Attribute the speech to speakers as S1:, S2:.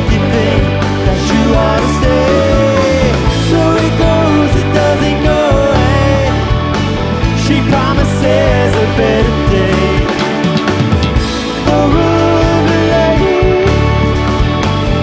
S1: make you think that you ought to stay. So it goes, it doesn't go away. She promises